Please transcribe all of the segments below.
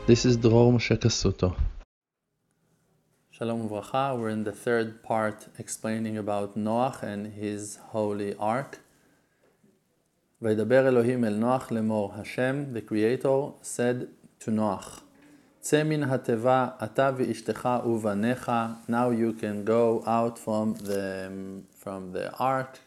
This is Dror Moshe Kasuto. Shalom Uvracha. We're in the third part explaining about Noach and his holy ark. Vaydaber Elohim el Noach lemor. Hashem, the Creator, said to Noach, Tze min hateva ata v'ishtecha uvanecha. Now you can go out from the ark.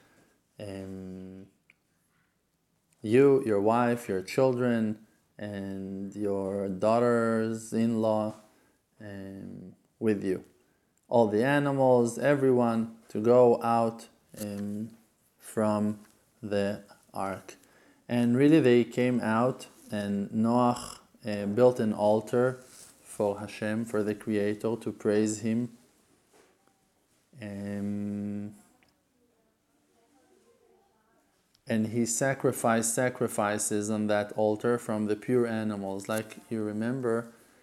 You, your wife, your children, and your daughters-in-law with you. All the animals, everyone, to go out from the ark. And really they came out, and Noach built an altar for Hashem, for the Creator, to praise Him. And he sacrificed sacrifices on that altar from the pure animals. Like you remember,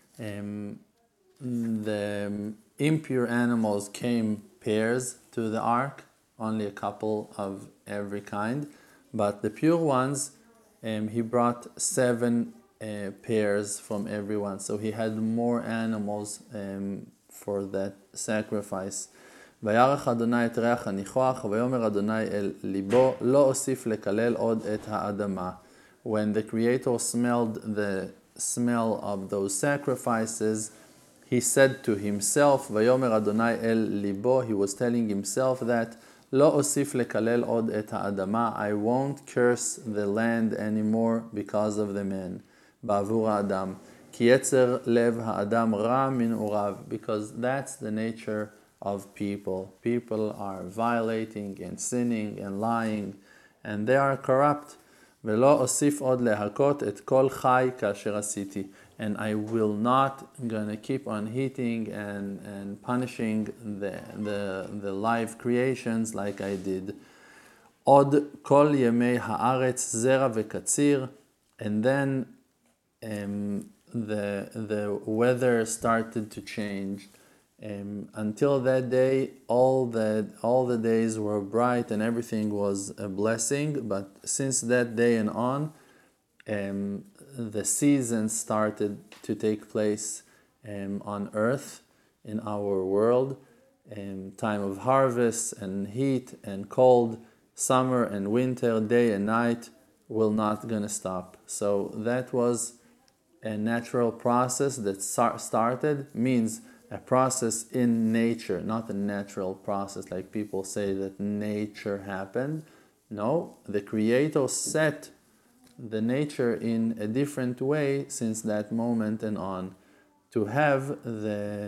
the impure animals came pairs to the ark, only a couple of every kind. But the pure ones, he brought 7 pairs from everyone. So he had more animals for that sacrifice. וירח אדוני את ריח הניחוח, ויאמר אדוני אל ליבו, לא אוסיף לקלל עוד את האדמה. When the Creator smelled the smell of those sacrifices, he said to himself, ויאמר אדוני אל ליבו, he was telling himself that, לא אוסיף לקלל עוד את האדמה, I won't curse the land anymore because of the man, בעבור האדם. כי יצר לב האדם רע מנעוריו, because that's the nature of people. People are violating and sinning and lying, and they are corrupt. ולא אוסיף עוד להכות את כל חי כאשר עשיתי. And I will not gonna keep on hitting and punishing the live creations like I did. עוד כל ימי הארץ זרע וקציר. And then the weather started to change. Until that day, all the days were bright and everything was a blessing. But since that day and on, the seasons started to take place on earth, in our world. Time of harvest and heat and cold, summer and winter, day and night will not gonna stop. So that was a natural process that started, means a process in nature, not a natural process like people say that nature happened. No, the Creator set the nature in a different way since that moment and on, to have the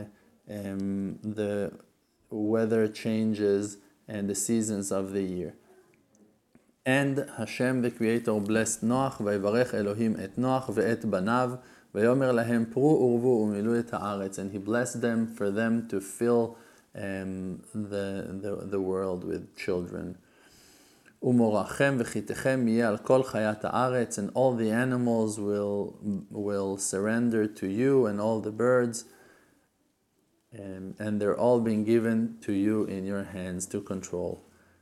weather changes and the seasons of the year. And Hashem the Creator blessed Noach, ויברך אלוהים את נוח ואת בניו, ויאמר להם פרו ורבו ומילאו את הארץ. And he blessed them for them to fill the world with children. ומורכם וחיתכם יהיה על כל חיית הארץ, and all the animals will surrender to you, and all the birds, and they're all being given to you in your hands to control.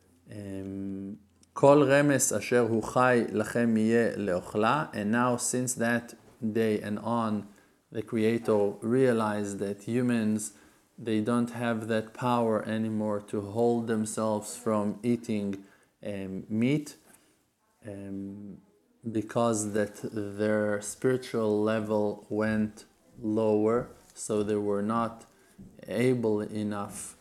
כל רמס אשר הוא חי לכם יהיה לאוכלה. And now since that day and on, the Creator realized that humans, they don't have that power anymore to hold themselves from eating meat, because that their spiritual level went lower, so they were not able enough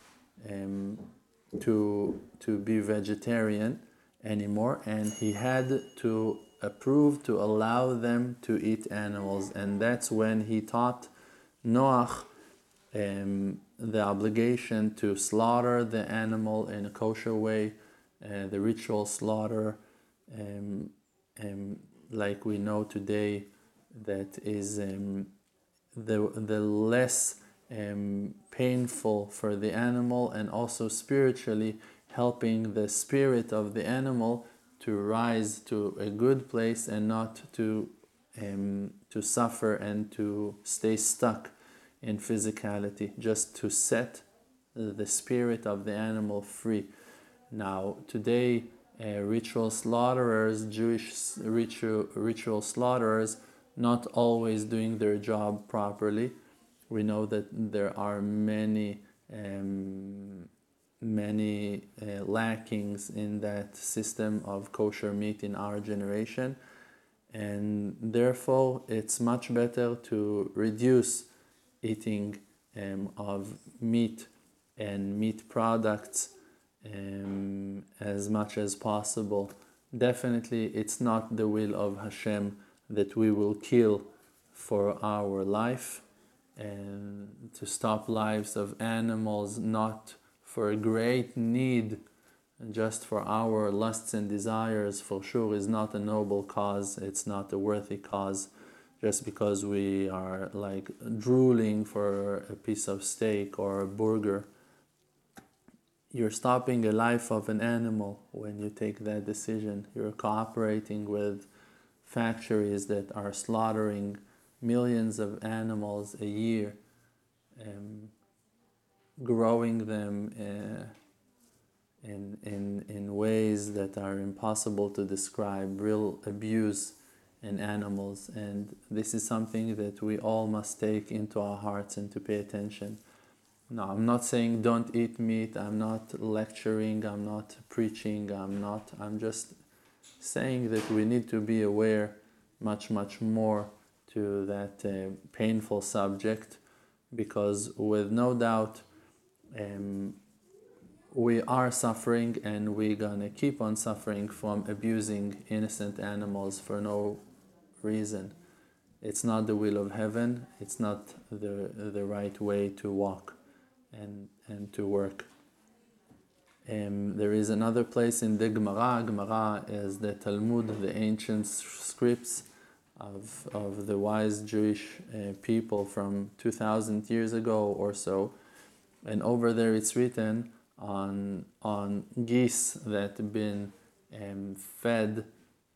to be vegetarian anymore, and he had to approve to allow them to eat animals. And that's when he taught Noach the obligation to slaughter the animal in a kosher way, the ritual slaughter, like we know today, that is the less painful for the animal, and also spiritually helping the spirit of the animal to rise to a good place and not to suffer and to stay stuck in physicality, just to set the spirit of the animal free. Now today, ritual slaughterers, Jewish ritual slaughterers, not always doing their job properly. We know that there are many lackings in that system of kosher meat in our generation, and therefore it's much better to reduce eating of meat and meat products as much as possible. Definitely, it's not the will of Hashem that we will kill for our life, and to stop lives of animals, not for a great need, just for our lusts and desires, for sure is not a noble cause. It's not a worthy cause. Just because we are like drooling for a piece of steak or a burger, you're stopping a life of an animal when you take that decision. You're cooperating with factories that are slaughtering millions of animals a year, growing them in ways that are impossible to describe, real abuse in animals. And this is something that we all must take into our hearts and to pay attention. No, I'm not saying don't eat meat, I'm not lecturing, I'm not preaching, I'm just saying that we need to be aware much more to that painful subject, because with no doubt we are suffering and we're gonna keep on suffering from abusing innocent animals for no reason. It's not the will of heaven, it's not the right way to walk and to work. There is another place in the Gemara. Gemara is the Talmud, the ancient scripts of the wise Jewish people from 2,000 years ago or so. And over there it's written on geese that been fed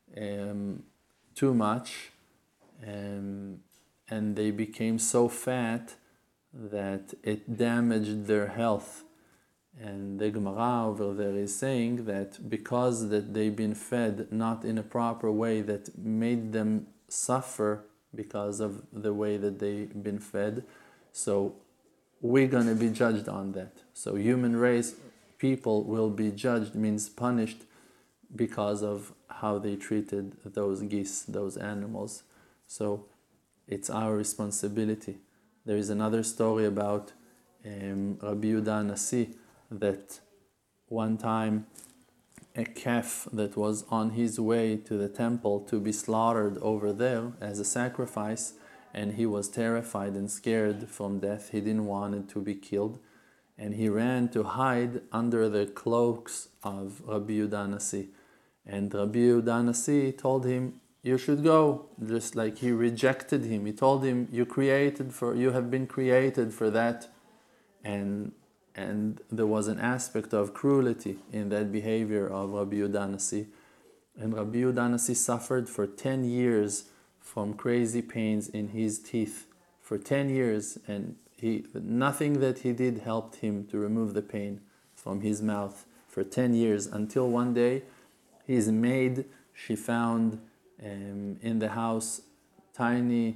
too much, and they became so fat that it damaged their health. And the Gemara over there is saying that because that they've been fed not in a proper way, that made them suffer because of the way that they've been fed, so we're going to be judged on that. So human race, people will be judged, means punished, because of how they treated those geese, those animals. So it's our responsibility. There is another story about Rabbi Yehuda Nasi, that one time a calf that was on his way to the temple to be slaughtered over there as a sacrifice, and he was terrified and scared from death. He didn't want it to be killed, and he ran to hide under the cloaks of Rabbi Yehuda Nasi. And Rabbi Yehuda Nasi told him, you should go, just like he rejected him. He told him, you have been created for that. And there was an aspect of cruelty in that behavior of Rabbi Yehuda Nasi. And Rabbi Yehuda Nasi suffered for 10 years from crazy pains in his teeth. For 10 years, and nothing that he did helped him to remove the pain from his mouth for 10 years, until one day his maid, she found in the house tiny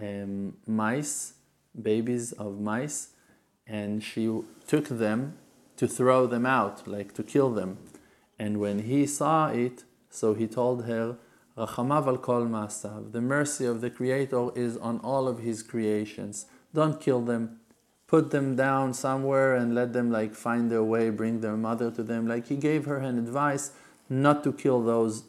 mice, babies of mice, and she took them to throw them out, like to kill them. And when he saw it, so he told her, Rachamav al kol ma'asav, the mercy of the Creator is on all of his creations. Don't kill them. Put them down somewhere and let them like find their way, bring their mother to them. Like he gave her an advice not to kill those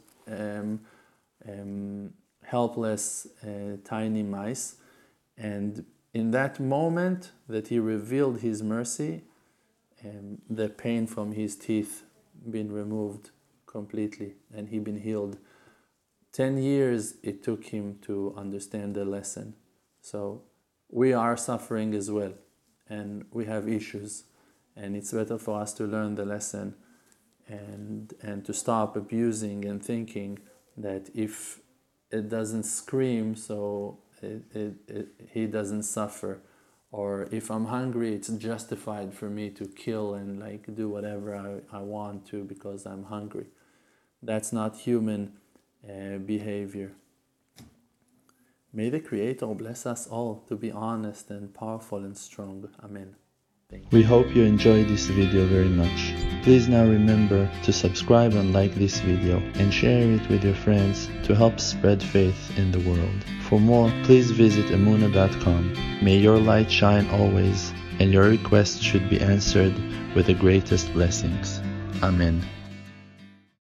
helpless tiny mice. And in that moment that he revealed his mercy, the pain from his teeth been removed completely, and he been healed. 10 years it took him to understand the lesson. So we are suffering as well, and we have issues, and it's better for us to learn the lesson and to stop abusing and thinking that if it doesn't scream, so he doesn't suffer, or if I'm hungry, it's justified for me to kill and like do whatever I want to because I'm hungry. That's not human behavior. May the Creator bless us all to be honest and powerful and strong. Amen. We hope you enjoyed this video very much. Please now remember to subscribe and like this video and share it with your friends to help spread faith in the world. For more, please visit Emunah.com. May your light shine always, and your requests should be answered with the greatest blessings. Amen.